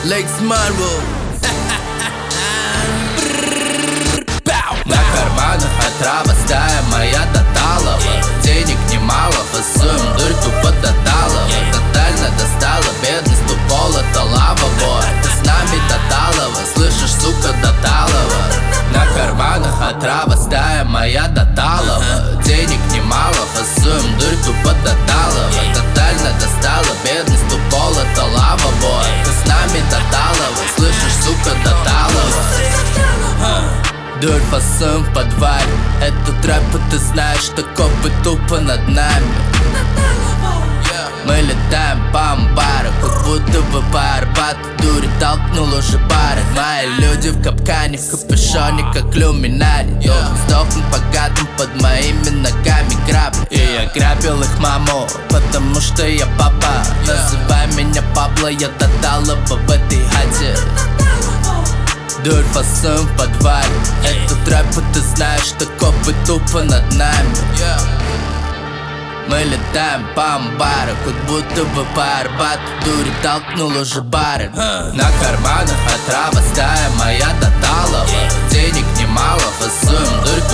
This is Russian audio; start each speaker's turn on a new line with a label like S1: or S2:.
S1: Лекс Марвел. На карманах отрава, стая моя Таталова. Денег немало, фасуем дурь тупо до талого. Тотально достала бедность, тупол это лава, бой. Ты с нами Таталова, слышишь, сука, Таталова. На карманах отрава, стая моя Таталова. Денег немало, фасуем дурь тупо до талого. Тотально достала бедность, тупол это лава, бой. Ты с нами Таталова, слышишь, сука, Таталова. Дурь фасуем в подвале. Этот рэп, ты знаешь, что копы тупо над нами. Мы летаем по амбару, как будто бы по Арбату. Дури толкнул уже бары. Мои люди в капкане, в капюшоне, как люминари. Должен сдохнуть богатым, под моими ногами грабли. И я грабил их маму, потому что я папа. Называй меня Пабло, я Таталова в этой хате. Дурь фасуем в подвале. Этот рэп, ты знаешь, что копы тупо над нами. Мы летаем по амбару, как будто бы по Арбату. Дури толкнул уже бары. На карманах отрава, стая моя Таталова. Денег немало, фасуем дурь